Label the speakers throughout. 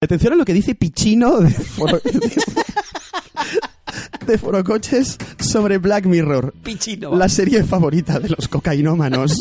Speaker 1: Atención a lo que dice Pichino de Forocoches sobre Black Mirror.
Speaker 2: Pichino.
Speaker 1: La serie favorita de los cocainómanos.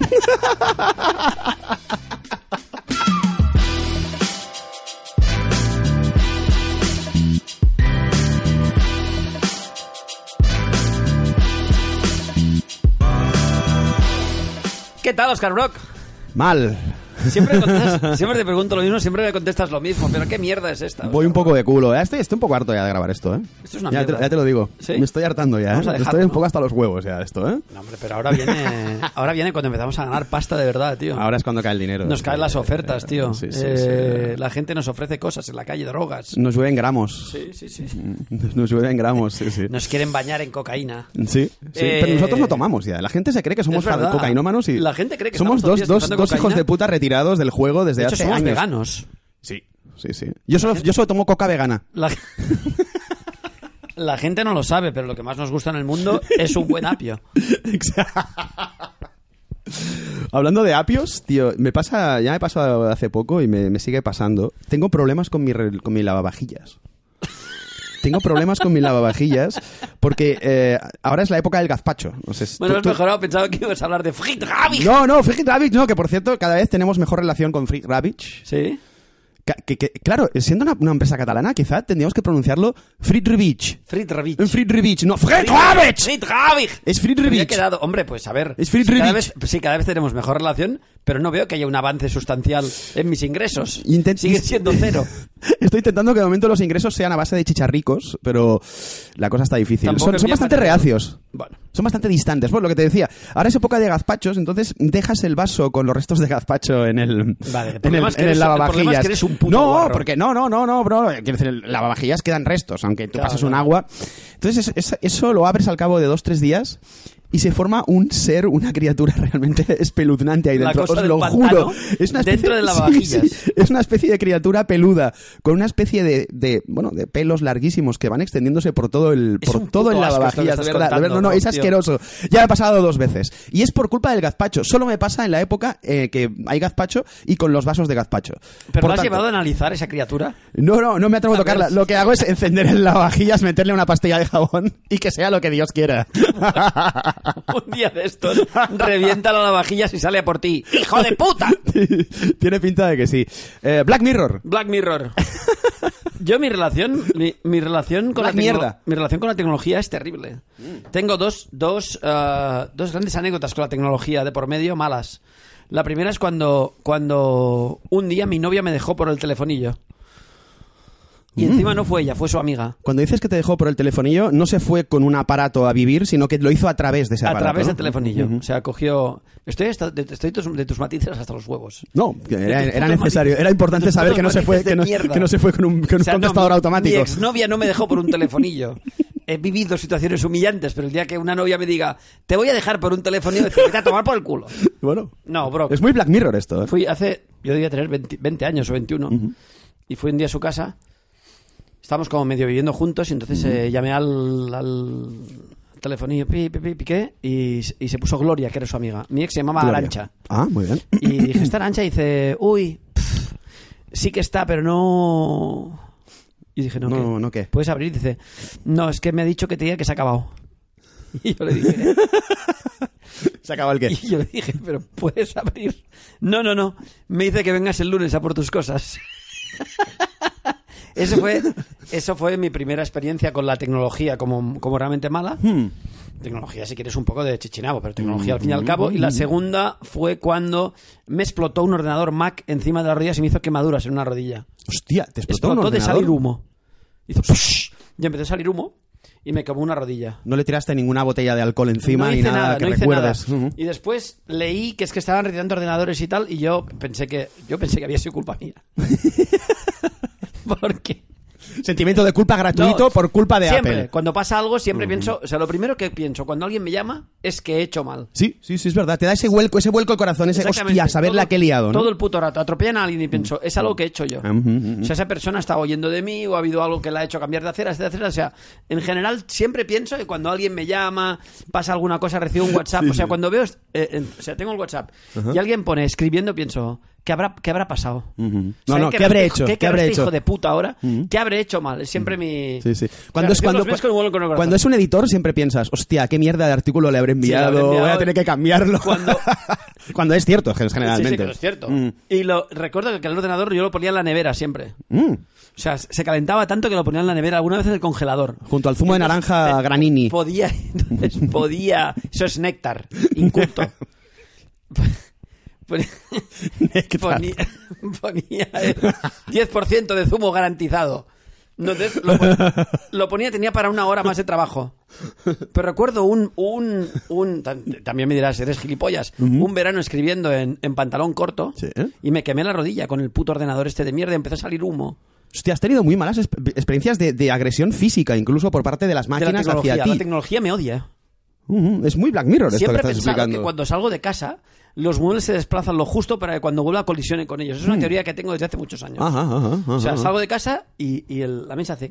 Speaker 2: ¿Qué tal, Oscar Brock?
Speaker 1: Mal.
Speaker 2: Siempre te pregunto lo mismo, siempre me contestas lo mismo. Pero ¿qué mierda es esta?
Speaker 1: Voy un poco de culo. Estoy un poco harto ya de grabar esto, ¿eh?
Speaker 2: Esto es una mierda.
Speaker 1: Ya te lo digo.
Speaker 2: ¿Sí?
Speaker 1: Me estoy hartando ya,
Speaker 2: Vamos a
Speaker 1: ¿eh?
Speaker 2: dejarlo,
Speaker 1: Estoy un
Speaker 2: ¿no?
Speaker 1: poco hasta los huevos ya de esto, ¿eh?
Speaker 2: No, hombre, pero ahora viene cuando empezamos a ganar pasta de verdad, tío.
Speaker 1: Ahora es cuando cae el dinero.
Speaker 2: Nos caen las ofertas, tío.
Speaker 1: Sí.
Speaker 2: La gente nos ofrece cosas en la calle, drogas.
Speaker 1: Nos llueven gramos.
Speaker 2: Sí.
Speaker 1: Nos llueven gramos, sí.
Speaker 2: Nos quieren bañar en cocaína.
Speaker 1: Sí. Pero nosotros no tomamos ya. La gente se cree que somos
Speaker 2: Es verdad.
Speaker 1: cocainómanos y...
Speaker 2: La gente cree que
Speaker 1: somos
Speaker 2: estamos
Speaker 1: dos
Speaker 2: todos días tomando
Speaker 1: hijos
Speaker 2: cocaína.
Speaker 1: de puta retirados del juego desde
Speaker 2: De hecho,
Speaker 1: hace
Speaker 2: somos
Speaker 1: años.
Speaker 2: veganos.
Speaker 1: Sí. Yo solo tomo coca vegana.
Speaker 2: La gente no lo sabe, pero lo que más nos gusta en el mundo es un buen apio.
Speaker 1: Hablando de apios, tío, ya me pasó hace poco y me sigue pasando. Tengo problemas con mi lavavajillas. Tengo problemas con mi lavavajillas porque ahora es la época del gazpacho. Entonces,
Speaker 2: Bueno, has mejorado, pensaba que ibas a hablar de Frit Ravich.
Speaker 1: No, Frit Ravich no, que por cierto, cada vez tenemos mejor relación con Frit Ravich.
Speaker 2: ¿Sí?
Speaker 1: Claro, siendo una empresa catalana, quizá tendríamos que pronunciarlo Frit Ravich.
Speaker 2: Frit Ravich.
Speaker 1: Frit Ravich, no, Frit Ravich.
Speaker 2: Frit Ravich.
Speaker 1: Es Frit
Speaker 2: Me había
Speaker 1: Ravich.
Speaker 2: quedado, hombre, pues a ver.
Speaker 1: Es Frit
Speaker 2: cada
Speaker 1: Ravich.
Speaker 2: vez, cada vez tenemos mejor relación, pero no veo que haya un avance sustancial en mis ingresos.
Speaker 1: Sigue
Speaker 2: Sigue siendo cero.
Speaker 1: Estoy intentando que de momento los ingresos sean a base de chicharricos, pero la cosa está difícil.
Speaker 2: Tampoco
Speaker 1: Son bastante reacios.
Speaker 2: Bueno.
Speaker 1: Son bastante distantes. Pues lo que te decía, ahora es época de gazpachos, entonces dejas el vaso con los restos de gazpacho en el,
Speaker 2: Vale, el
Speaker 1: en
Speaker 2: problema
Speaker 1: el,
Speaker 2: es que
Speaker 1: en el
Speaker 2: eres- el
Speaker 1: lavavajillas.
Speaker 2: problema es que eres un puto
Speaker 1: no,
Speaker 2: guarro.
Speaker 1: porque no, bro. Quiero decir, el lavavajillas quedan restos, aunque tú
Speaker 2: Claro,
Speaker 1: pases un
Speaker 2: claro.
Speaker 1: agua. Entonces eso lo abres al cabo de 2-3 días y se forma una criatura realmente espeluznante ahí
Speaker 2: La
Speaker 1: dentro.
Speaker 2: cosa
Speaker 1: Os
Speaker 2: del
Speaker 1: lo
Speaker 2: pantano
Speaker 1: juro. Es una especie,
Speaker 2: dentro del lavavajillas.
Speaker 1: Sí, es una especie de criatura peluda con una especie de pelos larguísimos que van extendiéndose por todo el
Speaker 2: Es un
Speaker 1: todo el
Speaker 2: puto asco
Speaker 1: lavavajillas.
Speaker 2: esto que
Speaker 1: De
Speaker 2: estás
Speaker 1: verdad,
Speaker 2: contando,
Speaker 1: no, es
Speaker 2: tío.
Speaker 1: asqueroso. Ya me ha pasado 2 veces. Y es por culpa del gazpacho. Solo me pasa en la época que hay gazpacho y con los vasos de gazpacho.
Speaker 2: ¿Pero
Speaker 1: Por
Speaker 2: lo has
Speaker 1: tanto,
Speaker 2: llevado a analizar esa criatura?
Speaker 1: No me atrevo a
Speaker 2: A ver.
Speaker 1: tocarla. Lo que hago es encender el lavavajillas, meterle una pastilla de jabón y que sea lo que Dios quiera.
Speaker 2: Un día de estos revienta la lavavajillas y sale a por ti. ¡Hijo de puta!
Speaker 1: Tiene pinta de que sí. Black Mirror.
Speaker 2: Black Mirror. Yo mi relación con
Speaker 1: Black mierda.
Speaker 2: mi relación con la tecnología es terrible. Tengo dos grandes anécdotas con la tecnología de por medio malas. La primera es cuando un día mi novia me dejó por el telefonillo. Y encima no fue ella, fue su amiga.
Speaker 1: Cuando dices que te dejó por el telefonillo, no se fue con un aparato a vivir, sino que lo hizo a través de ese
Speaker 2: A
Speaker 1: aparato.
Speaker 2: través
Speaker 1: ¿no?
Speaker 2: del telefonillo. O sea, cogió... Estoy de tus matices hasta los huevos.
Speaker 1: No, que era
Speaker 2: putos
Speaker 1: necesario,
Speaker 2: matices-
Speaker 1: era importante
Speaker 2: tus
Speaker 1: saber
Speaker 2: putos
Speaker 1: que no se fue,
Speaker 2: matices de mierda.
Speaker 1: que no se fue con un
Speaker 2: O sea, no,
Speaker 1: contestador automático.
Speaker 2: Mi exnovia no me dejó por un telefonillo. He vivido situaciones humillantes, pero el día que una novia me diga, te voy a dejar por un telefonillo, decir, vete a tomar por el culo.
Speaker 1: Bueno,
Speaker 2: No, bro.
Speaker 1: es muy Black Mirror esto. ¿eh?
Speaker 2: Yo debía tener 20 años o 21. Y fui un día a su casa. Estábamos como medio viviendo juntos y entonces llamé al telefonillo, piqué, y se puso Gloria, que era su amiga. Mi ex se llamaba
Speaker 1: Gloria.
Speaker 2: Arantxa.
Speaker 1: Ah, muy bien.
Speaker 2: Y dije, ¿está Arantxa? Y dice, sí que está, pero no... Y dije, ¿no qué?
Speaker 1: No, ¿qué?
Speaker 2: ¿Puedes abrir? Y dice, no, es que me ha dicho que te diga que se ha acabado. Y yo le dije...
Speaker 1: Se acabó el qué.
Speaker 2: Y yo le dije, pero ¿puedes abrir? No. Me dice que vengas el lunes a por tus cosas. Eso fue mi primera experiencia con la tecnología como realmente mala. Tecnología, si quieres, un poco de chichinabo, pero tecnología al fin y al cabo. Y la segunda fue cuando me explotó un ordenador Mac encima de las rodillas y me hizo quemaduras en una rodilla.
Speaker 1: Hostia, te explotó un
Speaker 2: Explotó de
Speaker 1: ordenador.
Speaker 2: salir humo. Hizo ¡push! Y empezó a salir humo y me quemó una rodilla.
Speaker 1: No le tiraste ninguna botella de alcohol encima
Speaker 2: no
Speaker 1: ni
Speaker 2: hice
Speaker 1: nada que
Speaker 2: no hice
Speaker 1: recuerdes.
Speaker 2: nada. Y después leí que es que estaban retirando ordenadores y tal, y yo pensé que había sido culpa mía. Porque
Speaker 1: Sentimiento de culpa gratuito
Speaker 2: No,
Speaker 1: por culpa de
Speaker 2: siempre,
Speaker 1: Apple.
Speaker 2: cuando pasa algo, siempre pienso, o sea, lo primero que pienso cuando alguien me llama es que he hecho mal.
Speaker 1: Sí, es verdad. Te da ese vuelco al corazón, ese
Speaker 2: Exactamente.
Speaker 1: hostia, saber la que he liado, ¿no?
Speaker 2: Todo el puto rato. Atropellan a alguien y pienso, es algo que he hecho yo. O sea, esa persona está oyendo de mí o ha habido algo que la ha hecho cambiar de acera, etcétera. O sea, en general siempre pienso que cuando alguien me llama, pasa alguna cosa, recibo un WhatsApp. O sea, cuando veo... o sea, tengo el WhatsApp y alguien pone escribiendo, pienso... ¿qué habrá pasado?
Speaker 1: No,
Speaker 2: ¿Sabes
Speaker 1: no, ¿qué habré hecho?
Speaker 2: ¿Qué
Speaker 1: ¿Qué habré
Speaker 2: este
Speaker 1: hecho?
Speaker 2: hijo de puta ahora? ¿Qué habré hecho mal? Es siempre mi...
Speaker 1: Sí, sí.
Speaker 2: Cuando
Speaker 1: Cuando es un editor siempre piensas, hostia, qué mierda de artículo le habré enviado, voy a tener que cambiarlo. Cuando es cierto, generalmente.
Speaker 2: Sí, que es cierto. Y recuerdo que el ordenador yo lo ponía en la nevera siempre. O sea, se calentaba tanto que lo ponía en la nevera, alguna vez en el congelador.
Speaker 1: Junto al zumo de naranja Granini.
Speaker 2: Entonces podía... Eso es néctar, inculto. Ponía el 10% de zumo garantizado. Entonces lo ponía, tenía para 1 hora más de trabajo. Pero recuerdo también me dirás, eres gilipollas, un verano escribiendo en pantalón corto,
Speaker 1: ¿sí?
Speaker 2: Y me quemé la rodilla con el puto ordenador este de mierda y empezó a salir humo.
Speaker 1: Hostia, has tenido muy malas experiencias de agresión física, incluso por parte de las máquinas hacia ti.
Speaker 2: La tecnología me odia.
Speaker 1: Es muy Black Mirror esto
Speaker 2: Siempre
Speaker 1: que
Speaker 2: he
Speaker 1: estás
Speaker 2: pensado
Speaker 1: explicando.
Speaker 2: que cuando salgo de casa, los muebles se desplazan lo justo para que cuando vuelva colisione con ellos. Es una teoría que tengo desde hace muchos años.
Speaker 1: Ajá,
Speaker 2: o sea, salgo de casa y la mesa hace...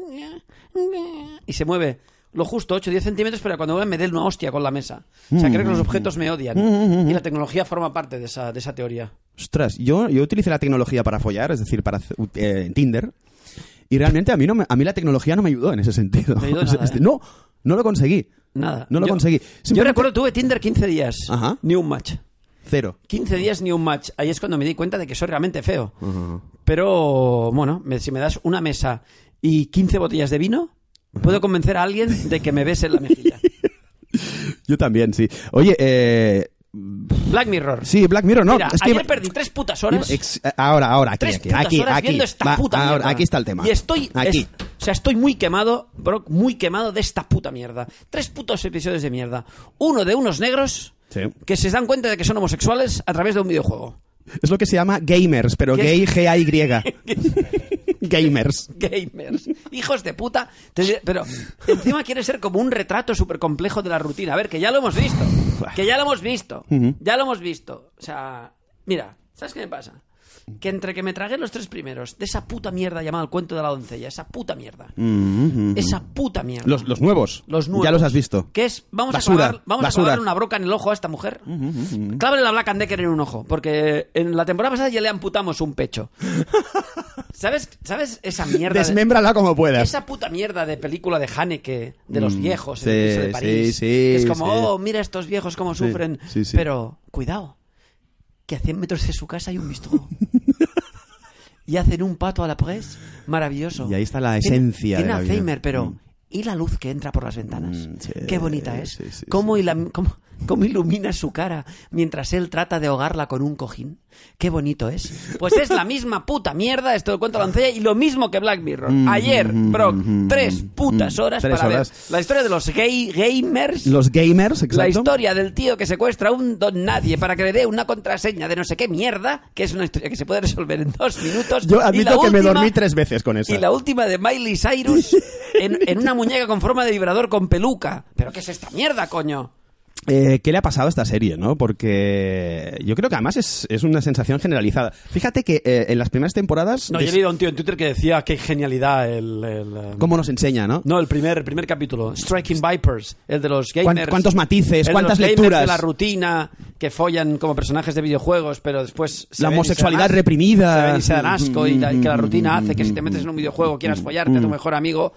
Speaker 2: y se mueve lo justo, 8 o 10 centímetros, para que cuando vuelva me dé una hostia con la mesa. O sea, creo que los objetos me odian. Y la tecnología forma parte de esa teoría.
Speaker 1: Ostras, yo utilicé la tecnología para follar, es decir, para Tinder, y realmente a mí la tecnología no me ayudó en ese sentido.
Speaker 2: No ayudó nada,
Speaker 1: No lo conseguí.
Speaker 2: Nada.
Speaker 1: No lo conseguí.
Speaker 2: Yo recuerdo, tuve Tinder 15 días.
Speaker 1: Ajá.
Speaker 2: Ni un match.
Speaker 1: 0.
Speaker 2: 15 días ni un match. Ahí es cuando me di cuenta de que soy realmente feo. Pero, bueno, si me das una mesa y 15 botellas de vino, puedo convencer a alguien de que me bese en la mejilla.
Speaker 1: Yo también, sí. Oye,
Speaker 2: Black Mirror.
Speaker 1: Sí, Black Mirror, no.
Speaker 2: Mira,
Speaker 1: es que
Speaker 2: ayer perdí 3 putas horas.
Speaker 1: Ahora, aquí.
Speaker 2: Viendo esta puta mierda.
Speaker 1: Aquí está el tema.
Speaker 2: Y estoy...
Speaker 1: Aquí.
Speaker 2: estoy muy quemado, Brock, muy quemado de esta puta mierda. 3 putos episodios de mierda. Uno de unos negros que se dan cuenta de que son homosexuales a través de un videojuego.
Speaker 1: Es lo que se llama gamers, pero gay, G-A-Y. Gamers.
Speaker 2: Hijos de puta. Pero encima quiere ser como un retrato súper complejo de la rutina. A ver, que ya lo hemos visto. Ya lo hemos visto. O sea, mira, ¿sabes qué me pasa? Que entre que me tragué los 3 primeros de esa puta mierda llamada El cuento de la doncella, esa puta mierda. Esa puta mierda.
Speaker 1: Los nuevos.
Speaker 2: Los nuevos.
Speaker 1: Ya los has visto.
Speaker 2: ¿Qué es? Vamos a clavarle una broca en el ojo a esta mujer. Clávale la Black and Decker en un ojo. Porque en la temporada pasada ya le amputamos un pecho. ¿Sabes esa mierda?
Speaker 1: Desmémbrala como puedas.
Speaker 2: Esa puta mierda de película de Haneke, de los viejos,
Speaker 1: sí,
Speaker 2: el piso de París.
Speaker 1: Sí,
Speaker 2: que es como,
Speaker 1: sí.
Speaker 2: oh, mira estos viejos cómo sufren.
Speaker 1: Sí.
Speaker 2: Pero, cuidado, que a 100 metros de su casa hay un bistró. Y hacen un pato a la presse maravilloso.
Speaker 1: Y ahí está la esencia
Speaker 2: Tiene
Speaker 1: de la vida.
Speaker 2: Alzheimer, pero... ¿Y la luz que entra por las ventanas? Qué bonita es.
Speaker 1: Sí,
Speaker 2: ¿Cómo ilumina su cara mientras él trata de ahogarla con un cojín? Qué bonito es. Pues es la misma puta mierda esto de Cuento de la Doncella y lo mismo que Black Mirror. Ayer, Brock, 3 putas horas para ver la historia de los gamers.
Speaker 1: Los gamers, exacto.
Speaker 2: La historia del tío que secuestra a un don nadie para que le dé una contraseña de no sé qué mierda, que es una historia que se puede resolver en 2 minutos.
Speaker 1: Yo admito que me
Speaker 2: última,
Speaker 1: dormí 3 veces con esa.
Speaker 2: Y la última de Miley Cyrus en una muñeca con forma de vibrador con peluca. ¿Pero qué es esta mierda, coño?
Speaker 1: ¿Qué le ha pasado a esta serie, no? Porque yo creo que además es una sensación generalizada. Fíjate que en las primeras temporadas...
Speaker 2: No, yo he leído a un tío en Twitter que decía qué genialidad
Speaker 1: cómo nos enseña, ¿no?
Speaker 2: No, el primer capítulo. Striking Vipers, el de los gamers.
Speaker 1: ¿Cuántos matices?
Speaker 2: El
Speaker 1: ¿Cuántas
Speaker 2: de los
Speaker 1: lecturas?
Speaker 2: De la rutina, que follan como personajes de videojuegos, pero después...
Speaker 1: La homosexualidad reprimida.
Speaker 2: Se ven y se dan asco y que la rutina hace que si te metes en un videojuego quieras follarte a tu mejor amigo...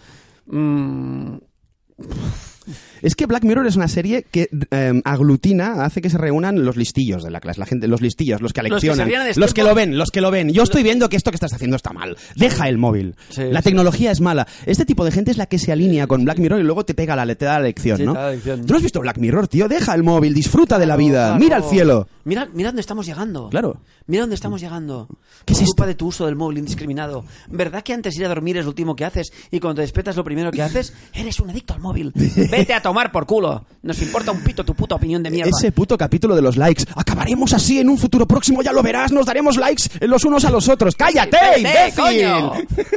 Speaker 1: Es que Black Mirror es una serie que aglutina, hace que se reúnan los listillos de la clase, la gente, los listillos, los que aleccionan, los que lo ven. Yo estoy viendo que esto que estás haciendo está mal. Deja el móvil. La tecnología es mala. Este tipo de gente es la que se alinea con Black Mirror y luego te te da la lección, ¿no? ¿Tú no has visto Black Mirror, tío? Deja el móvil, disfruta de la vida, mira al cielo.
Speaker 2: Mira dónde estamos llegando.
Speaker 1: Claro.
Speaker 2: Mira dónde estamos llegando.
Speaker 1: ¿Qué es
Speaker 2: Por culpa
Speaker 1: esto?
Speaker 2: de tu uso del móvil indiscriminado. ¿Verdad que antes de ir a dormir es lo último que haces y cuando te despiertas lo primero que haces? Eres un adicto al móvil. Vete a tomar por culo. Nos importa un pito tu puta opinión de mierda.
Speaker 1: Ese puto capítulo de los likes. Acabaremos así en un futuro próximo, ya lo verás. Nos daremos likes los unos a los otros. ¡Cállate, imbécil!
Speaker 2: ¡Coño!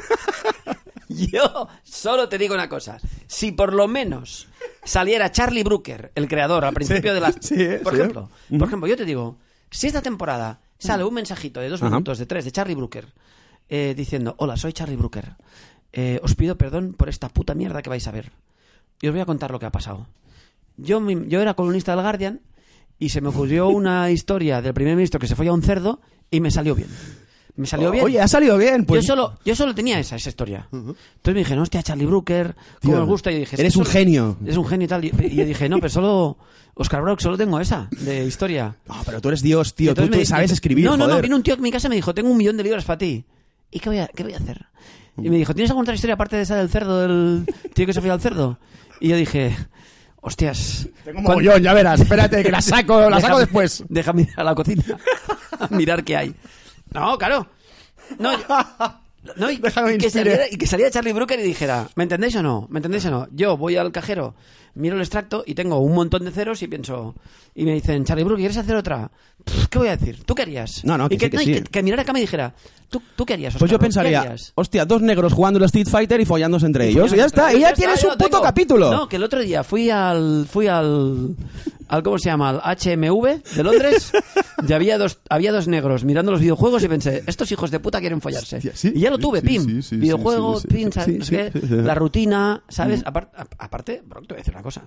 Speaker 2: Yo solo te digo una cosa. Si por lo menos saliera Charlie Brooker, el creador, al principio de las... Por ejemplo, yo te digo, si esta temporada sale un mensajito de 2 minutos, de 3, de Charlie Brooker, diciendo, hola, soy Charlie Brooker, os pido perdón por esta puta mierda que vais a ver. Y os voy a contar lo que ha pasado. Yo era columnista del Guardian y se me ocurrió una historia del primer ministro que se folla a un cerdo Y me salió bien. Me salió bien.
Speaker 1: Oye, ha salido bien. Pues...
Speaker 2: Yo solo tenía esa historia. Entonces me dije, no, hostia, Charlie Brooker, ¿cómo
Speaker 1: Tío,
Speaker 2: nos gusta? Y yo dije,
Speaker 1: eres un genio.
Speaker 2: Es un genio y tal. Y yo dije, no, pero solo... Oscar Brock, solo tengo esa de historia.
Speaker 1: No, pero tú eres Dios, tío. Tú sabes escribir,
Speaker 2: No,
Speaker 1: joder.
Speaker 2: vino un tío a mi casa y me dijo, tengo 1 millón de libras para ti. ¿Y qué voy a hacer? Y me dijo, ¿tienes alguna otra historia aparte de esa del cerdo, del tío que se fue al cerdo? Y yo dije, hostias...
Speaker 1: Tengo un mogollón, ya verás. Espérate, que la saco después.
Speaker 2: Déjame ir a la cocina a mirar qué hay. No, claro. No, y que saliera Charlie Brooker y dijera, ¿me entendéis o no? Yo voy al cajero, miro el extracto y tengo un montón de ceros y pienso... Y me dicen, Charlie Brooker, ¿quieres hacer otra? ¿Qué voy a decir? ¿Tú qué harías?
Speaker 1: No,
Speaker 2: y
Speaker 1: sí.
Speaker 2: que mirara acá y me dijera, ¿tú qué harías, Oscar?
Speaker 1: Pues yo
Speaker 2: ¿Qué
Speaker 1: pensaría,
Speaker 2: harías?
Speaker 1: hostia, 2 negros jugando al Street Fighter y follándose entre ellos. Y ya está, y ya tienes un puto capítulo.
Speaker 2: No, que el otro día fui al ¿cómo se llama? Al HMV de Londres y había dos negros mirando los videojuegos y pensé, estos hijos de puta quieren follarse.
Speaker 1: Sí,
Speaker 2: y ya lo tuve, pim. Videojuegos, pim,
Speaker 1: sí,
Speaker 2: no sé qué, la rutina, ¿sabes? Aparte, bro, te voy a decir una cosa.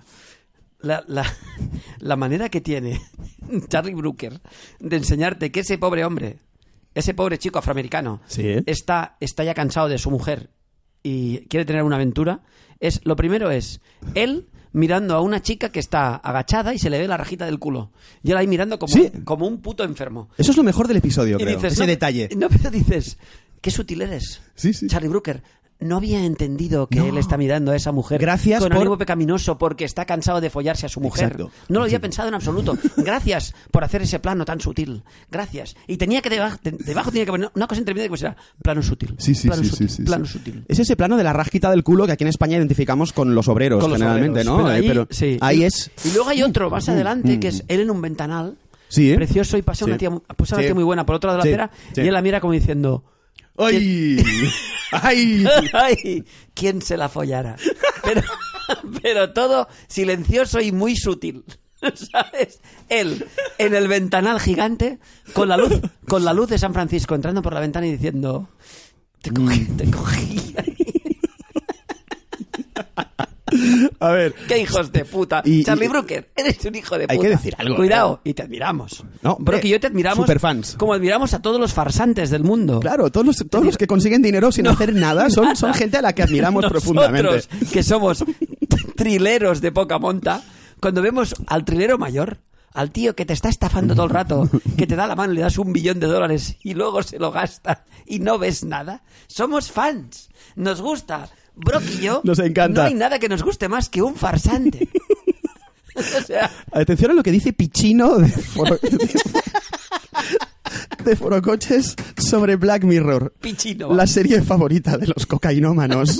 Speaker 2: La manera que tiene Charlie Brooker de enseñarte que ese pobre hombre, ese pobre chico afroamericano, está ya cansado de su mujer y quiere tener una aventura, lo primero es él mirando a una chica que está agachada y se le ve la rajita del culo. Y él ahí mirando como un puto enfermo.
Speaker 1: Eso es lo mejor del episodio,
Speaker 2: y
Speaker 1: creo.
Speaker 2: Dices,
Speaker 1: ese detalle.
Speaker 2: No, pero dices, qué sutil eres,
Speaker 1: sí.
Speaker 2: Charlie Brooker. No había entendido que él está mirando a esa mujer con ánimo pecaminoso porque está cansado de follarse a su mujer.
Speaker 1: Exacto.
Speaker 2: No lo había pensado en absoluto. Gracias por hacer ese plano tan sutil. Gracias. Y tenía que debajo tenía que poner una cosa intermedia que pusiera plano sutil. Plano sutil.
Speaker 1: Es ese plano de la rajita del culo que aquí en España identificamos con los obreros, generalmente, ¿no?
Speaker 2: Pero
Speaker 1: ahí es...
Speaker 2: Y luego hay otro más adelante que es él en un ventanal, precioso, y pasa una tía muy buena por otro lado de la acera y él la mira como diciendo...
Speaker 1: ¡Ay! ¡Ay!
Speaker 2: ¡Ay! ¿Quién se la follara? Pero todo silencioso y muy sutil. ¿Sabes? Él en el ventanal gigante con la luz de San Francisco entrando por la ventana y diciendo te cogí.
Speaker 1: A ver.
Speaker 2: ¡Qué hijos de puta! Charlie Brooker, eres un hijo de puta.
Speaker 1: Hay que decir algo.
Speaker 2: Cuidado, y te admiramos.
Speaker 1: No,
Speaker 2: Brock y yo te admiramos.
Speaker 1: Superfans.
Speaker 2: Como admiramos a todos los farsantes del mundo.
Speaker 1: Claro, todos los que consiguen dinero sin hacer nada son gente a la que admiramos profundamente.
Speaker 2: Nosotros, que somos trileros de poca monta, cuando vemos al trilero mayor, al tío que te está estafando todo el rato, que te da la mano y le das $1 billón y luego se lo gasta y no ves nada, somos fans. Nos gusta. Brock y yo,
Speaker 1: nos encanta.
Speaker 2: No hay nada que nos guste más que un farsante. O sea...
Speaker 1: Atención a lo que dice Pichino de Forocoches sobre Black Mirror.
Speaker 2: Pichino.
Speaker 1: La serie favorita de los cocainómanos.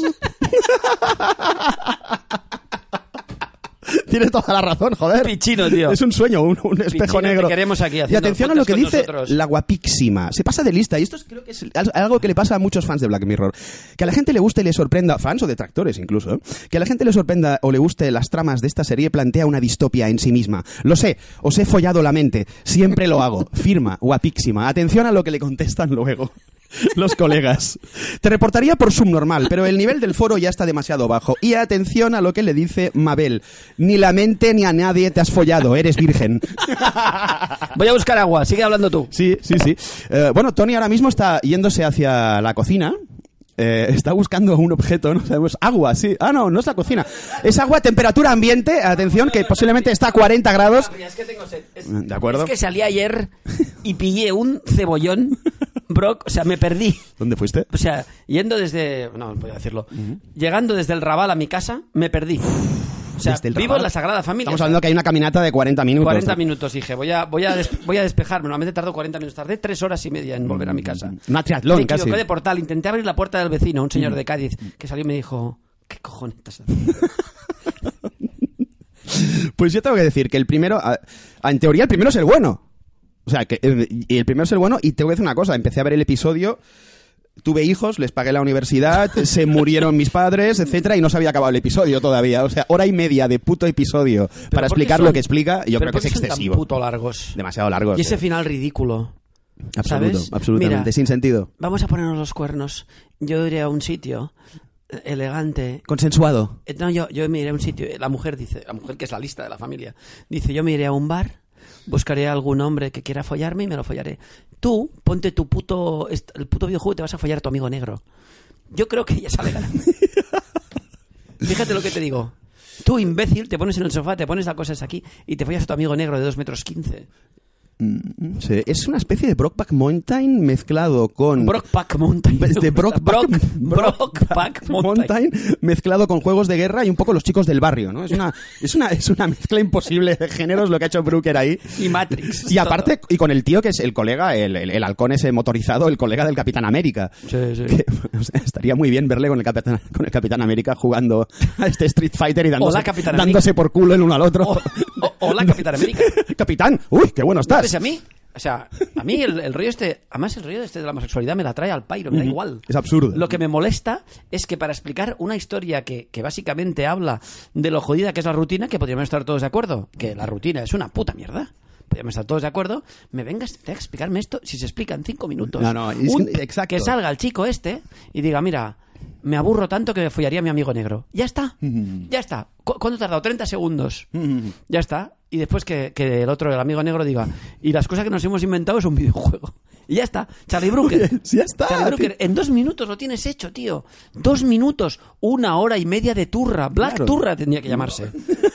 Speaker 1: Tienes toda la razón, joder.
Speaker 2: Pichino, tío.
Speaker 1: Es un sueño, un espejo
Speaker 2: Pichino,
Speaker 1: negro.
Speaker 2: Te queremos aquí
Speaker 1: y atención a lo que dice
Speaker 2: nosotros.
Speaker 1: La guapísima. Se pasa de lista. Y esto creo que es algo que le pasa a muchos fans de Black Mirror. Que a la gente le guste y le sorprenda, fans o detractores incluso, que a la gente le sorprenda o le guste las tramas de esta serie plantea una distopia en sí misma. Lo sé, os he follado la mente. Siempre lo hago. Firma, guapísima. Atención a lo que le contestan luego los colegas. Te reportaría por subnormal, pero el nivel del foro ya está demasiado bajo. Y atención a lo que le dice Mabel. Ni la mente ni a nadie te has follado, eres virgen.
Speaker 2: Voy a buscar agua, sigue hablando tú.
Speaker 1: Sí. Bueno, Tony ahora mismo está yéndose hacia la cocina. Está buscando un objeto, no sabemos. Agua, sí. Ah, no es la cocina. Es agua a temperatura ambiente. Atención, que posiblemente está a 40 grados.
Speaker 2: Es que tengo sed.
Speaker 1: ¿De acuerdo?
Speaker 2: Es que salí ayer y pillé un cebollón, Brock. O sea, me perdí.
Speaker 1: ¿Dónde fuiste?
Speaker 2: O sea, yendo desde... No voy a decirlo. Llegando desde el Raval a mi casa, me perdí. O sea, vivo en la Sagrada Familia.
Speaker 1: Estamos hablando que hay una caminata de 40 minutos.
Speaker 2: 40 minutos, dije. Voy a despejarme. Normalmente tardo 40 minutos. Tardé 3 horas y media en volver a mi casa.
Speaker 1: Una triatlón,
Speaker 2: me
Speaker 1: casi.
Speaker 2: equivoqué de portal. Intenté abrir la puerta del vecino, un señor de Cádiz, que salió y me dijo... ¿Qué cojones estás haciendo?
Speaker 1: Pues yo tengo que decir que el primero... En teoría, el primero es el bueno. O sea, que el primero es el bueno. Y tengo que decir una cosa. Empecé a ver el episodio... Tuve hijos, les pagué la universidad, se murieron mis padres, etcétera, y no se había acabado el episodio todavía. O sea, hora y media de puto episodio para explicar lo que explica, y yo creo que es excesivo.
Speaker 2: Tan puto largos.
Speaker 1: Demasiado largos.
Speaker 2: Y ese final ridículo.
Speaker 1: Absoluto,
Speaker 2: ¿sabes?
Speaker 1: absolutamente, mira, sin sentido.
Speaker 2: Vamos a ponernos los cuernos. Yo iré a un sitio elegante.
Speaker 1: Consensuado.
Speaker 2: No, yo me iré a un sitio. La mujer que es la lista de la familia, dice, yo me iré a un bar, buscaré a algún hombre que quiera follarme y me lo follaré. tú ponte el puto videojuego y te vas a follar a tu amigo negro. Yo creo que ella sale ganando. Fíjate lo que te digo. Tú, imbécil, te pones en el sofá, te pones las cosas aquí y te follas a tu amigo negro de 2,15 metros.
Speaker 1: Sí, es una especie de Brokeback Mountain mezclado con...
Speaker 2: Brokeback Mountain. Brokeback
Speaker 1: Mountain mezclado con juegos de guerra y un poco los chicos del barrio, ¿no? Es una mezcla imposible de géneros lo que ha hecho Brooker ahí.
Speaker 2: Y Matrix.
Speaker 1: Y aparte, y con el tío que es el colega, el halcón ese motorizado, el colega del Capitán América.
Speaker 2: Sí.
Speaker 1: Que, o sea, estaría muy bien verle con el Capitán América jugando a este Street Fighter y dándose por culo el uno al otro.
Speaker 2: Hola, Capitán América.
Speaker 1: Capitán, uy, qué bueno estás.
Speaker 2: A mí, o sea, a mí el rollo además el rollo de la homosexualidad me la trae al pairo, me da igual.
Speaker 1: Es absurdo.
Speaker 2: Lo que me molesta es que para explicar una historia que básicamente habla de lo jodida que es la rutina, que podríamos estar todos de acuerdo, que la rutina es una puta mierda, podríamos estar todos de acuerdo, me vengas a explicarme esto si se explica en 5 minutos.
Speaker 1: Exacto.
Speaker 2: Que salga el chico y diga, mira, me aburro tanto que me follaría a mi amigo negro. Ya está, ya está. ¿Cuánto ha tardado? 30 segundos. Ya está. Y después que el amigo negro diga, y las cosas que nos hemos inventado es un videojuego. Y ya está. Charlie Brooker.
Speaker 1: Oye, ya está.
Speaker 2: Charlie Brooker, en 2 minutos lo tienes hecho, tío. 2 minutos, 1 hora y media de turra. Black Turra tendría que llamarse.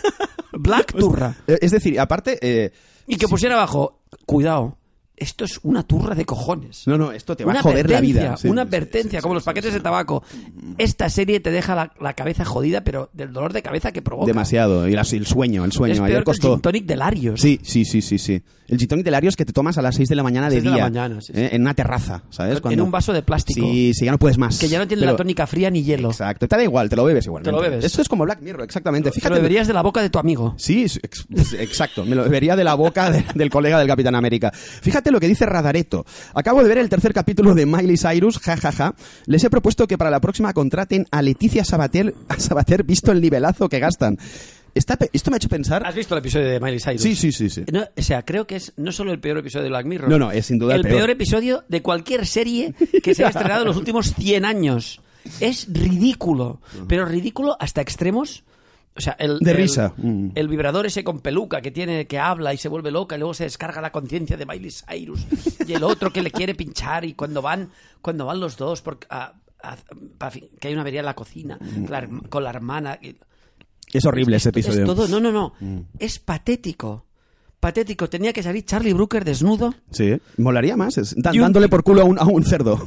Speaker 2: Black Turra.
Speaker 1: Es decir, aparte...
Speaker 2: Y que pusiera abajo, cuidado. Esto es una turra de cojones.
Speaker 1: No, esto te va a joder la vida.
Speaker 2: Una advertencia, como los paquetes de tabaco. Esta serie te deja la cabeza jodida, pero del dolor de cabeza que provoca.
Speaker 1: Demasiado. Y el sueño.
Speaker 2: Es peor
Speaker 1: Ayer
Speaker 2: que el gin tonic de Larios.
Speaker 1: Sí. El gin tonic de Larios que te tomas a las 6 de la mañana de día.
Speaker 2: De la mañana, sí.
Speaker 1: En una terraza, ¿sabes?
Speaker 2: En un vaso de plástico.
Speaker 1: Sí, ya no puedes más.
Speaker 2: Que ya no tiene la tónica fría ni hielo.
Speaker 1: Exacto. Te da igual, te lo bebes igual.
Speaker 2: Te lo bebes.
Speaker 1: Esto es como Black Mirror, exactamente. Fíjate.
Speaker 2: Te lo beberías de la boca de tu amigo.
Speaker 1: Sí, exacto. Me lo bebería de la boca del colega del Capitán América. Fíjate lo que dice Radareto. Acabo de ver el 3er capítulo de Miley Cyrus, jajaja. Les he propuesto que para la próxima contraten a Leticia Sabater, visto el nivelazo que gastan. Esto me ha hecho pensar...
Speaker 2: ¿Has visto el episodio de Miley Cyrus?
Speaker 1: Sí.
Speaker 2: No, o sea, creo que es no solo el peor episodio de Black Mirror.
Speaker 1: No, es sin duda el
Speaker 2: peor episodio de cualquier serie que se haya estrenado en los últimos 100 años. Es ridículo, pero ridículo hasta extremos. O sea,
Speaker 1: risa.
Speaker 2: El vibrador ese con peluca que habla y se vuelve loca y luego se descarga la conciencia de Miley Cyrus. Y el otro que le quiere pinchar y cuando van los dos que hay una avería en la cocina con la hermana.
Speaker 1: Es horrible ese episodio.
Speaker 2: Es todo, no. Es patético. Patético. Tenía que salir Charlie Brooker desnudo.
Speaker 1: Sí, molaría más. Dándole por culo a un cerdo.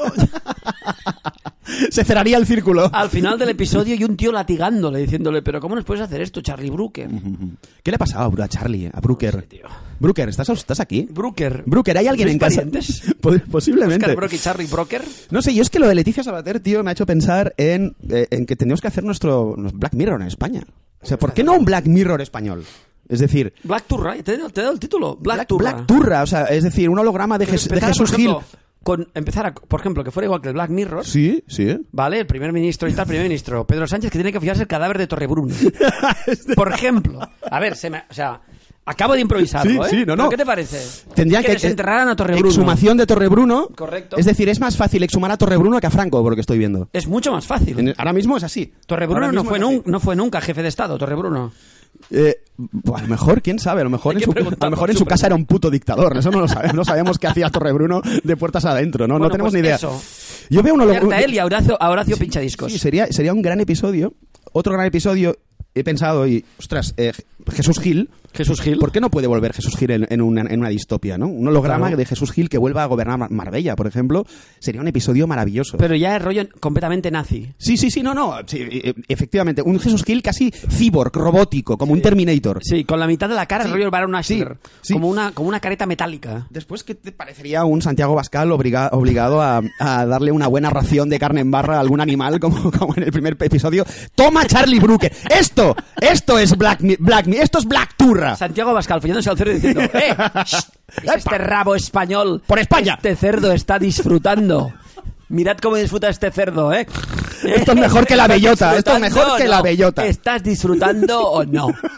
Speaker 1: Se cerraría el círculo.
Speaker 2: Al final del episodio y un tío latigándole, diciéndole, pero ¿cómo nos puedes hacer esto, Charlie Brooker?
Speaker 1: ¿Qué le ha pasado a Charlie, a Brooker?
Speaker 2: No sé, tío.
Speaker 1: Brooker, ¿estás aquí?
Speaker 2: Brooker,
Speaker 1: ¿hay alguien en casa? Posiblemente.
Speaker 2: ¿Oscar Brock y Charlie Brooker?
Speaker 1: No sé, yo es que lo de Leticia Sabater, tío, me ha hecho pensar en que tenemos que hacer nuestro Black Mirror en España. O sea, ¿por qué no un Black Mirror español? Es decir...
Speaker 2: Black Turra, te he dado el título. Black
Speaker 1: Turra, o sea, es decir, un holograma de Jesús Gil.
Speaker 2: Por ejemplo, que fuera igual que el Black Mirror.
Speaker 1: Sí.
Speaker 2: Vale, el primer ministro Pedro Sánchez, que tiene que fijarse el cadáver de Torrebruno. Por ejemplo. A ver, acabo de improvisarlo, ¿eh?
Speaker 1: Sí, no.
Speaker 2: ¿Pero qué te parece?
Speaker 1: Tendrían que
Speaker 2: desenterraran a Torrebruno.
Speaker 1: Exhumación de Torrebruno.
Speaker 2: Correcto.
Speaker 1: Es decir, es más fácil exhumar a Torrebruno que a Franco, por lo que estoy viendo.
Speaker 2: Es mucho más fácil.
Speaker 1: Ahora mismo es así.
Speaker 2: Torrebruno no fue nunca jefe de Estado, Torrebruno.
Speaker 1: A lo mejor, quién sabe, a lo mejor en su casa era un puto dictador. Eso no lo sabemos. No sabemos qué hacía Torrebruno de puertas adentro. No tenemos ni idea.
Speaker 2: Eso.
Speaker 1: Yo veo
Speaker 2: él y a Horacio Pinchadiscos.
Speaker 1: Sí, sería un gran episodio. Otro gran episodio, he pensado, Jesús Gil. ¿Por qué no puede volver Jesús Gil en una distopia, ¿no? Un holograma de Jesús Gil que vuelva a gobernar Marbella, por ejemplo, sería un episodio maravilloso.
Speaker 2: Pero ya es rollo completamente nazi.
Speaker 1: Sí, no. Sí, efectivamente, un Jesús Gil casi cyborg, robótico, como un Terminator.
Speaker 2: Sí, con la mitad de la cara el rollo del Baron Asher.
Speaker 1: Sí.
Speaker 2: Como una careta metálica.
Speaker 1: Después, ¿qué te parecería un Santiago Bascal obligado a darle una buena ración de carne en barra a algún animal, como en el primer episodio? ¡Toma, Charlie Brooker! ¡Esto es esto es Black Turra!
Speaker 2: Santiago Abascal follándose al cerdo diciendo este rabo español
Speaker 1: por España,
Speaker 2: este cerdo está disfrutando, mirad cómo disfruta este cerdo,
Speaker 1: esto es mejor que la bellota, la bellota.
Speaker 2: ¿Estás disfrutando o no?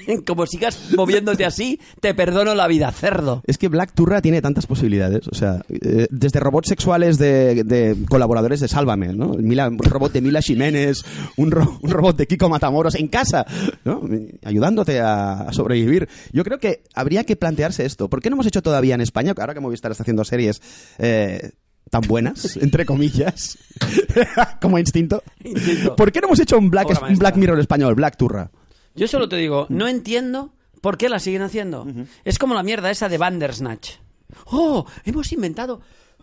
Speaker 2: Como sigas moviéndote así, te perdono la vida, cerdo.
Speaker 1: Es que Black Turra tiene tantas posibilidades. O sea, desde robots sexuales de colaboradores de Sálvame, ¿no? Un robot de Mila Jiménez, un robot de Kiko Matamoros en casa, ¿no? Ayudándote a sobrevivir. Yo creo que habría que plantearse esto. ¿Por qué no hemos hecho todavía en España, ahora que Movistar está haciendo series tan buenas, entre comillas, como Instinto? ¿Por qué no hemos hecho un Black Mirror español, Black Turra?
Speaker 2: Yo solo te digo, no entiendo por qué la siguen haciendo. Es como la mierda esa de Bandersnatch. ¡Oh! Hemos inventado...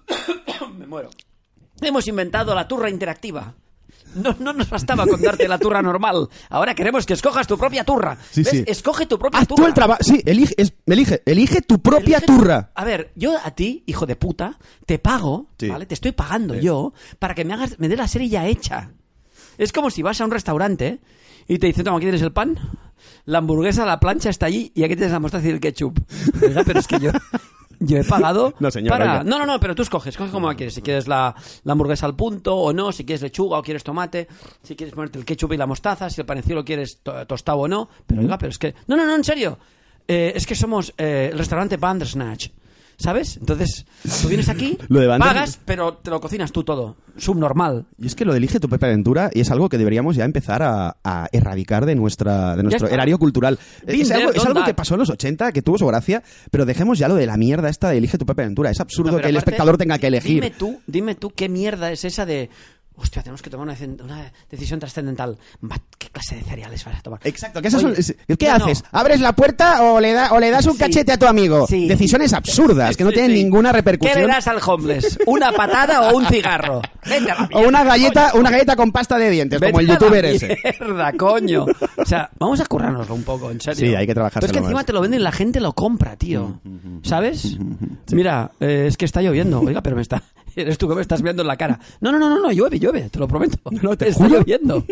Speaker 2: Me muero. Hemos inventado la turra interactiva. No nos bastaba con darte la turra normal. Ahora queremos que escojas tu propia turra.
Speaker 1: Sí,
Speaker 2: ¿ves?
Speaker 1: sí.
Speaker 2: Escoge tu propia
Speaker 1: Haz
Speaker 2: turra.
Speaker 1: tú el trabajo. Sí, elige tu propia turra.
Speaker 2: A ver, yo a ti, hijo de puta, te pago,
Speaker 1: Sí.
Speaker 2: ¿vale? Te estoy pagando yo para que me dé la serie ya hecha. Es como si vas a un restaurante y te dicen, toma, aquí tienes el pan, la hamburguesa, la plancha está allí y aquí tienes la mostaza y el ketchup. ¿Verdad? Pero es que yo he pagado
Speaker 1: No, señor,
Speaker 2: para...
Speaker 1: oiga.
Speaker 2: No, pero tú escoge como la quieres. Si quieres la hamburguesa al punto o no, si quieres lechuga o quieres tomate, si quieres ponerte el ketchup y la mostaza, si el panecillo lo quieres tostado o no. Pero oiga, pero es que... No, en serio. Es que somos el restaurante Bandersnatch. ¿Sabes? Entonces, tú vienes aquí,
Speaker 1: Lo de
Speaker 2: pagas, pero te lo cocinas tú todo. Subnormal.
Speaker 1: Y es que lo de elige tu propia aventura y es algo que deberíamos ya empezar a erradicar de nuestro
Speaker 2: está.
Speaker 1: erario cultural.
Speaker 2: Been
Speaker 1: Es
Speaker 2: there,
Speaker 1: algo
Speaker 2: done
Speaker 1: que
Speaker 2: that.
Speaker 1: pasó en los 80, que tuvo su gracia, pero dejemos ya lo de la mierda esta de elige tu propia aventura. Es absurdo
Speaker 2: No, pero
Speaker 1: que el
Speaker 2: aparte,
Speaker 1: espectador tenga que elegir.
Speaker 2: Dime tú qué mierda es esa de... Hostia, tenemos que tomar una decisión trascendental. ¿Qué clase de cereales vas a tomar?
Speaker 1: Exacto,
Speaker 2: Oye,
Speaker 1: ¿qué
Speaker 2: no,
Speaker 1: haces? ¿Abres la puerta o le das un
Speaker 2: Sí.
Speaker 1: cachete a tu amigo?
Speaker 2: Sí.
Speaker 1: Decisiones absurdas que no
Speaker 2: Sí,
Speaker 1: tienen
Speaker 2: sí.
Speaker 1: ninguna
Speaker 2: ¿Qué
Speaker 1: repercusión.
Speaker 2: le das al homeless? ¿Una patada o un cigarro? Vete a la
Speaker 1: O una galleta con pasta de dientes, como el youtuber ese.
Speaker 2: Mierda, coño. O sea, vamos a currárnoslo un poco, en serio.
Speaker 1: Sí, hay que trabajárselo
Speaker 2: Pero es que encima
Speaker 1: más.
Speaker 2: te lo venden y la gente lo compra, tío. ¿Sabes? Mira, es que está lloviendo. Oiga, pero eres tú que me estás viendo en la cara. No, llueve, te lo prometo.
Speaker 1: No, te
Speaker 2: está
Speaker 1: juro.
Speaker 2: lloviendo.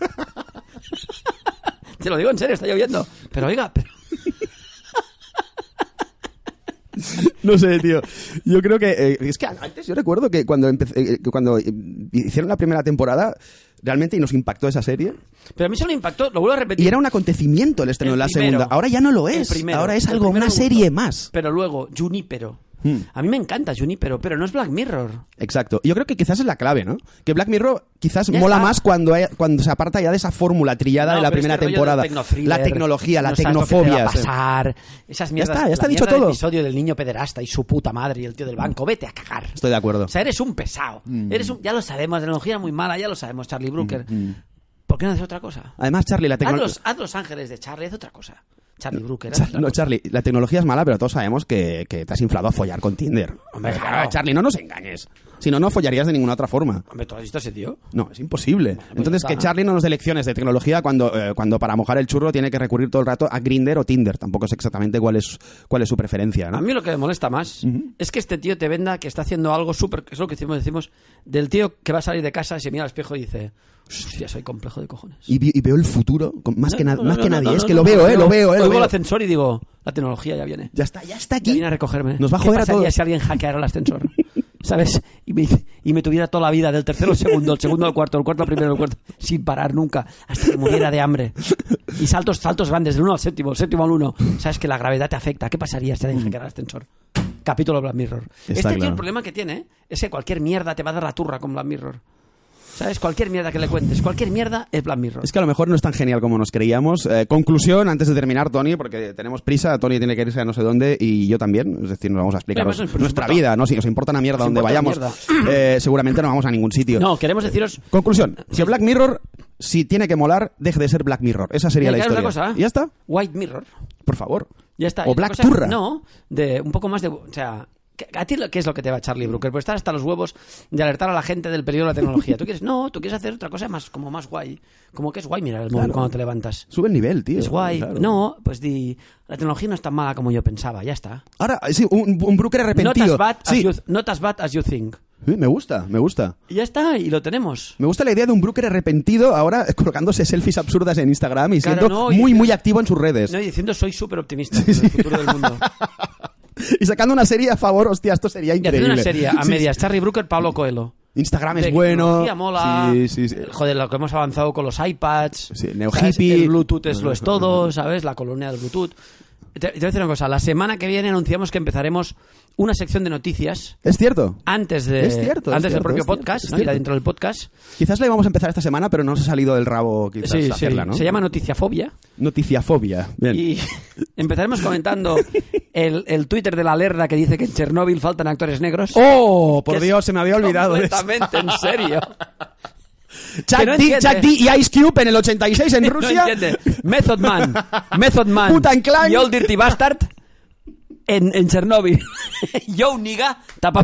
Speaker 2: Te lo digo en serio, está lloviendo. Pero oiga,
Speaker 1: No sé, tío. Yo creo que... es que antes yo recuerdo que cuando hicieron la primera temporada, realmente nos impactó esa serie.
Speaker 2: pero a mí solo impactó, lo vuelvo a repetir.
Speaker 1: Y era un acontecimiento el estreno
Speaker 2: El
Speaker 1: de la
Speaker 2: primero.
Speaker 1: segunda. Ahora ya no lo es.
Speaker 2: El primero.
Speaker 1: Ahora es
Speaker 2: El
Speaker 1: algo,
Speaker 2: primero
Speaker 1: una
Speaker 2: me gustó.
Speaker 1: serie más.
Speaker 2: Pero luego, Junípero. A mí me encanta Junípero, pero no es Black Mirror.
Speaker 1: Exacto. Yo creo que quizás es la clave, ¿no? Que Black Mirror quizás
Speaker 2: Ya
Speaker 1: mola
Speaker 2: está.
Speaker 1: más cuando se aparta ya de esa fórmula trillada
Speaker 2: No,
Speaker 1: de la
Speaker 2: pero
Speaker 1: primera
Speaker 2: este rollo
Speaker 1: temporada.
Speaker 2: del tecnothriller,
Speaker 1: La tecnología, la
Speaker 2: no sabes lo que te
Speaker 1: tecnofobia.
Speaker 2: va a pasar, esas mierdas,
Speaker 1: ya está
Speaker 2: la
Speaker 1: dicho
Speaker 2: mierda del
Speaker 1: todo.
Speaker 2: episodio del niño pederasta y su puta madre y el tío del banco, vete a cagar.
Speaker 1: Estoy de acuerdo.
Speaker 2: O sea, eres un pesado. Ya lo sabemos, la tecnología es muy mala, ya lo sabemos, Charlie Brooker. ¿Por qué no haces otra cosa?
Speaker 1: Además, Charlie, la tecnología...
Speaker 2: Haz los ángeles de Charlie, haz otra cosa. Charlie Brooker.
Speaker 1: No, Charlie, la tecnología es mala, pero todos sabemos que te has inflado a follar con Tinder.
Speaker 2: Hombre,
Speaker 1: Claro,
Speaker 2: claro.
Speaker 1: Charlie, no nos engañes. Si no, no follarías de ninguna otra forma.
Speaker 2: Hombre, ¿tú has visto a ese tío?
Speaker 1: No, es imposible. Entonces,
Speaker 2: ya
Speaker 1: que
Speaker 2: está.
Speaker 1: Charlie no nos dé lecciones de tecnología cuando para mojar el churro tiene que recurrir todo el rato a Grindr o Tinder. Tampoco sé exactamente cuál es su preferencia, ¿no?
Speaker 2: A mí lo que me molesta más es que este tío te venda que está haciendo algo súper... Es lo que decimos del tío que va a salir de casa y se mira al espejo y dice... Hostia, soy complejo de cojones.
Speaker 1: Y veo el futuro más que nadie.
Speaker 2: No,
Speaker 1: Es que
Speaker 2: no,
Speaker 1: lo veo,
Speaker 2: no,
Speaker 1: lo veo.
Speaker 2: Oigo
Speaker 1: lo veo.
Speaker 2: el ascensor y digo, la tecnología ya viene.
Speaker 1: Ya está
Speaker 2: Ya
Speaker 1: aquí.
Speaker 2: viene a recogerme.
Speaker 1: Nos va a
Speaker 2: ¿Qué
Speaker 1: joder a
Speaker 2: pasaría
Speaker 1: todos.
Speaker 2: si alguien hackeara el ascensor? ¿Sabes? Y me tuviera toda la vida, del tercero al segundo, el segundo al cuarto, el cuarto al primero, el cuarto, sin parar nunca, hasta que muriera de hambre. Y saltos grandes, del 1 al séptimo, el séptimo al 1. ¿Sabes? Que la gravedad te afecta. ¿Qué pasaría si alguien hackeara el ascensor? Capítulo Black Mirror. Este tío,
Speaker 1: claro.
Speaker 2: el problema que tiene es que cualquier mierda te va a dar la turra con Black Mirror. ¿Sabes? Cualquier mierda que le cuentes, cualquier mierda es Black Mirror.
Speaker 1: Es que a lo mejor no es tan genial como nos creíamos. Conclusión, antes de terminar, Tony, porque tenemos prisa. Tony tiene que irse a no sé dónde y yo también. Es decir, nos vamos a explicar
Speaker 2: Pero eso
Speaker 1: nuestra
Speaker 2: importa.
Speaker 1: vida, ¿no? Si nos importa una mierda
Speaker 2: Nos
Speaker 1: donde
Speaker 2: importa
Speaker 1: vayamos,
Speaker 2: una
Speaker 1: seguramente no vamos a ningún sitio.
Speaker 2: No, queremos deciros...
Speaker 1: Conclusión, si Black Mirror, si tiene que molar, deje de ser Black Mirror. Esa sería la
Speaker 2: Mira,
Speaker 1: historia.
Speaker 2: otra cosa, ¿eh?
Speaker 1: ¿Y ya está?
Speaker 2: White Mirror.
Speaker 1: Por favor.
Speaker 2: Ya está.
Speaker 1: O
Speaker 2: Y otra
Speaker 1: Black
Speaker 2: cosa-
Speaker 1: Turra.
Speaker 2: No, de un poco más de... O sea, ¿a ti qué es lo que te va Charlie Brooker? Pues estar hasta los huevos de alertar a la gente del peligro de la tecnología. Tú quieres hacer otra cosa como más guay. Como que es guay mirar el móvil cuando te levantas.
Speaker 1: Sube el nivel, tío.
Speaker 2: Es guay.
Speaker 1: Claro.
Speaker 2: No, pues la tecnología no es tan mala como yo pensaba. Ya está.
Speaker 1: Ahora, sí, un Brooker arrepentido.
Speaker 2: Not as bad as you think.
Speaker 1: Sí, me gusta.
Speaker 2: Y ya está, y lo tenemos.
Speaker 1: Me gusta la idea de un Brooker arrepentido ahora colgándose selfies absurdas en Instagram y
Speaker 2: Claro,
Speaker 1: siendo
Speaker 2: no, y
Speaker 1: muy,
Speaker 2: diciendo-
Speaker 1: muy activo en sus redes.
Speaker 2: No, y diciendo soy súper optimista con el futuro del mundo.
Speaker 1: Y sacando una serie a favor, hostia, esto sería
Speaker 2: Y
Speaker 1: increíble.
Speaker 2: haciendo una serie a
Speaker 1: Sí,
Speaker 2: medias. Charlie Brooker, Pablo Coelho.
Speaker 1: Instagram es
Speaker 2: de
Speaker 1: bueno.
Speaker 2: tecnología mola.
Speaker 1: Sí.
Speaker 2: Joder, lo que hemos avanzado con los iPads.
Speaker 1: Sí, Neo
Speaker 2: ¿sabes?
Speaker 1: Hippie.
Speaker 2: El Bluetooth lo es todo, ¿sabes? La colonia del Bluetooth. Te voy a decir una cosa. La semana que viene anunciamos que empezaremos una sección de noticias
Speaker 1: Es cierto.
Speaker 2: antes
Speaker 1: Es cierto,
Speaker 2: del propio
Speaker 1: es
Speaker 2: podcast,
Speaker 1: cierto,
Speaker 2: ¿no?
Speaker 1: es
Speaker 2: Ir
Speaker 1: cierto.
Speaker 2: dentro del podcast.
Speaker 1: Quizás la íbamos a empezar esta semana, pero no nos ha salido del rabo quizás hacerla, ¿no?
Speaker 2: Se llama Noticiafobia.
Speaker 1: Noticiafobia. Bien.
Speaker 2: Y empezaremos comentando el Twitter de la Lerda que dice que en Chernóbil faltan actores negros.
Speaker 1: ¡Oh! Por
Speaker 2: Que es
Speaker 1: Dios, se me había olvidado de eso.
Speaker 2: completamente, en serio.
Speaker 1: Chuck
Speaker 2: que no
Speaker 1: D
Speaker 2: entiende.
Speaker 1: y Ice Cube en el 86 en Rusia.
Speaker 2: No entiende. Method Man
Speaker 1: Wu-Tang Clan.
Speaker 2: y Old Dirty Bastard en Chernóbil. Yo, nigga, tapa...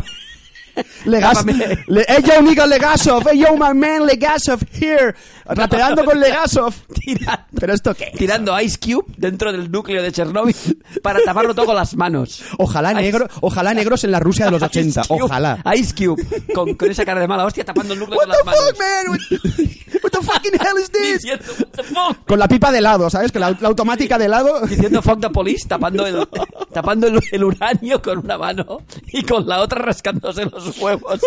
Speaker 2: tápame.
Speaker 1: Hey yo, nigga, Legasov. Hey yo, my man, Legasov, here. Rapeando con Legasov. ¿Pero esto qué?
Speaker 2: Tirando Ice Cube dentro del núcleo de Chernóbil para taparlo todo con las manos.
Speaker 1: Ojalá negros en la Rusia de los 80.
Speaker 2: Ice Cube,
Speaker 1: Ojalá.
Speaker 2: Ice Cube, con esa cara de mala hostia tapando el núcleo
Speaker 1: What
Speaker 2: con las
Speaker 1: the
Speaker 2: manos.
Speaker 1: fuck, man? What the fucking hell is this?
Speaker 2: Diciendo, what the fuck?
Speaker 1: Con la pipa de helado, ¿sabes? Con la automática de helado.
Speaker 2: Diciendo fuck the police, tapando el uranio con una mano y con la otra rascándose los huevos.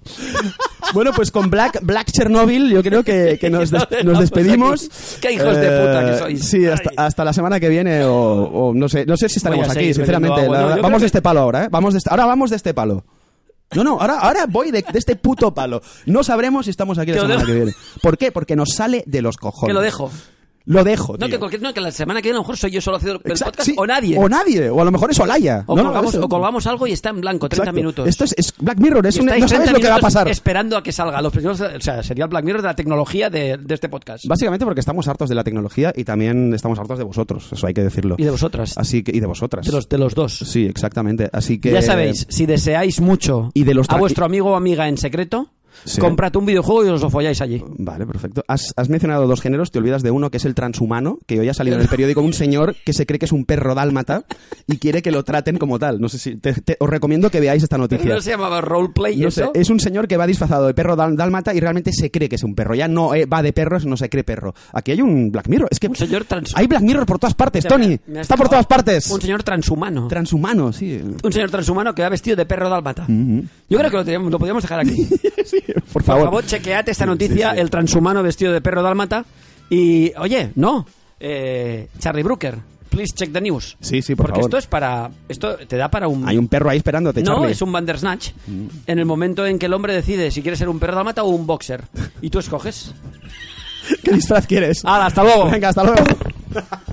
Speaker 1: Bueno, pues con Black Chernobyl yo creo que nos despedimos.
Speaker 2: Qué hijos de puta que sois.
Speaker 1: Sí, hasta la semana que viene o no sé si estaremos
Speaker 2: Voy a
Speaker 1: aquí,
Speaker 2: seguir
Speaker 1: sinceramente.
Speaker 2: bebiendo agua. No, yo
Speaker 1: Vamos
Speaker 2: creo
Speaker 1: de este palo ahora, ¿eh? Ahora vamos de este palo. No, ahora voy de este puto palo. No sabremos si estamos aquí la
Speaker 2: Que lo
Speaker 1: semana
Speaker 2: dejo.
Speaker 1: que viene. ¿Por qué? Porque nos sale de los cojones.
Speaker 2: Que lo dejo.
Speaker 1: Lo dejo,
Speaker 2: No,
Speaker 1: tío.
Speaker 2: que la semana que viene a lo mejor soy yo solo haciendo el
Speaker 1: Exacto,
Speaker 2: podcast
Speaker 1: sí.
Speaker 2: o nadie.
Speaker 1: O a lo mejor es Olaya.
Speaker 2: O,
Speaker 1: No,
Speaker 2: colgamos,
Speaker 1: eso.
Speaker 2: o colgamos algo y está en blanco, 30
Speaker 1: Exacto.
Speaker 2: minutos.
Speaker 1: Esto es Black Mirror,
Speaker 2: Y
Speaker 1: no
Speaker 2: estáis
Speaker 1: sabes
Speaker 2: 30
Speaker 1: lo que va a
Speaker 2: minutos
Speaker 1: pasar.
Speaker 2: esperando a que salga. Los primeros, o sea, sería el Black Mirror de la tecnología de este podcast.
Speaker 1: Básicamente porque estamos hartos de la tecnología y también estamos hartos de vosotros, eso hay que decirlo.
Speaker 2: Y de vosotras.
Speaker 1: Así que, y de vosotras.
Speaker 2: De los dos.
Speaker 1: Sí, exactamente. Así que
Speaker 2: Ya sabéis, si deseáis mucho
Speaker 1: Y de los
Speaker 2: a vuestro amigo o amiga en secreto,
Speaker 1: Sí.
Speaker 2: comprad un videojuego y os lo folláis allí.
Speaker 1: Vale, perfecto. Has mencionado dos géneros, te olvidas de uno que es el transhumano, que hoy ha salido en el periódico un señor que se cree que es un perro dálmata y quiere que lo traten como tal. No sé si os recomiendo que veáis esta noticia.
Speaker 2: ¿Pero no se llamaba roleplay
Speaker 1: No
Speaker 2: eso?
Speaker 1: sé, es un señor que va disfrazado de perro dálmata y realmente se cree que es un perro. Ya no va de perros, no se cree perro. Aquí hay un Black Mirror. Es que
Speaker 2: Un señor
Speaker 1: hay Black Mirror por todas partes, Tony.
Speaker 2: Me has
Speaker 1: Está por
Speaker 2: dejado-
Speaker 1: todas partes.
Speaker 2: Un señor transhumano.
Speaker 1: Transhumano, sí.
Speaker 2: Un señor transhumano que va vestido de perro dálmata. Yo creo que lo podríamos dejar aquí.
Speaker 1: Sí, por
Speaker 2: Por favor, chequeate esta noticia, el transhumano vestido de perro dálmata. Y, oye, no, Charlie Brooker, please check the news.
Speaker 1: Sí, por
Speaker 2: Porque
Speaker 1: favor.
Speaker 2: esto te da para un...
Speaker 1: Hay un perro ahí esperándote,
Speaker 2: No,
Speaker 1: Charlie.
Speaker 2: es un Bandersnatch. En el momento en que el hombre decide si quiere ser un perro dálmata o un boxer. Y tú escoges.
Speaker 1: ¿Qué disfraz quieres?
Speaker 2: ¡Hala, hasta luego!
Speaker 1: Venga, hasta luego.